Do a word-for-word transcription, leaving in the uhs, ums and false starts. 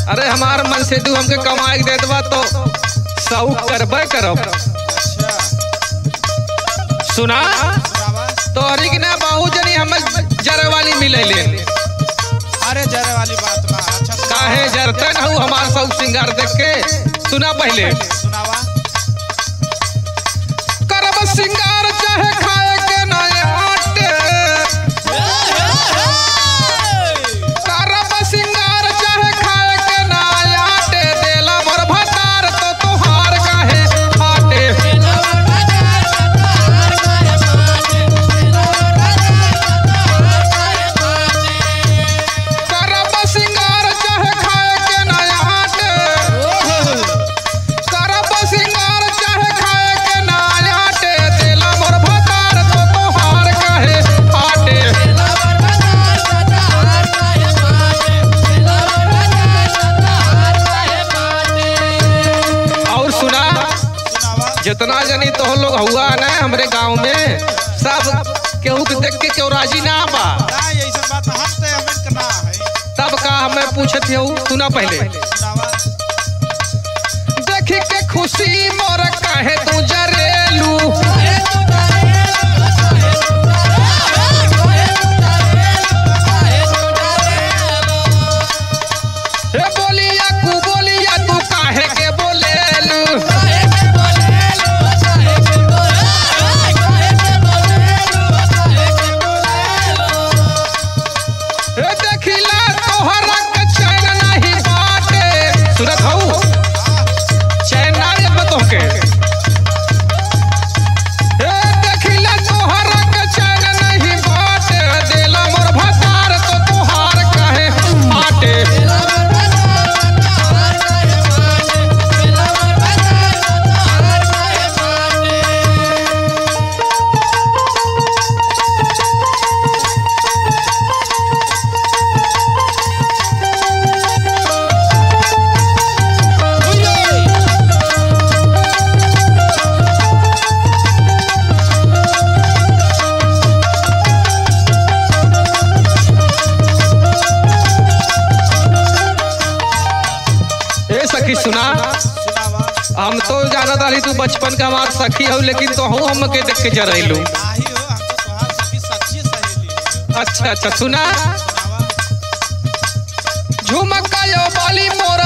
अरे हमार मन से तू हमके कमाई दे दबा तो सऊ करबे करब। सुना तो अरिक ने बाहू जनी हम जरे वाली मिले ले। अरे जरे वाली बात बा। अच्छा काहे जरते न हूँ हमार सब सिंगार देख के। सुना पहले सुनावा। करब सिंगार चाहे खाए के ना आटे, करब सिंगार चाहे खाए के ना आटे, देला मोर भतार तो तुहार काहे फाटे। करब सिंगार चाहे खाए के ना आटे, करब सिंगार चाहे खाए के ना आटे, देला मोर भतार तो तुहार काहे फाटे। और सुना सुनावा। जितना जनी तो लोग हुआ ना हमरे गांव में सब केहू के देख के केहू राजी ना बा। ना यही सब बात हम ते हमें करना है। तब का हमें पूछत हूँ। सुना पहले सुनावा। देखी के खुशी मोर काहे तू जरेलू, हे बोलिया कु बोलिया तू काहे के बोलेलू। हे देखिला तोहरा के चैन नहीं बाटे। सुनत हूँ चैन ना रे तोहके। हे देखिला तोहरा के चैन नहीं बाटे, देला मोर भतार तो तुहार काहे फाटे। ए सखी सुना, सुनावा। हम तो जानत रही तू बचपन का हमार सखी हो, लेकिन तो हूँ हमके देख के जरैलू। नाही हो हम तो तोहार सखी सच्ची सहेली है। अच्छा अच्छा सुना सुनावा। झुमका यो बाली मोर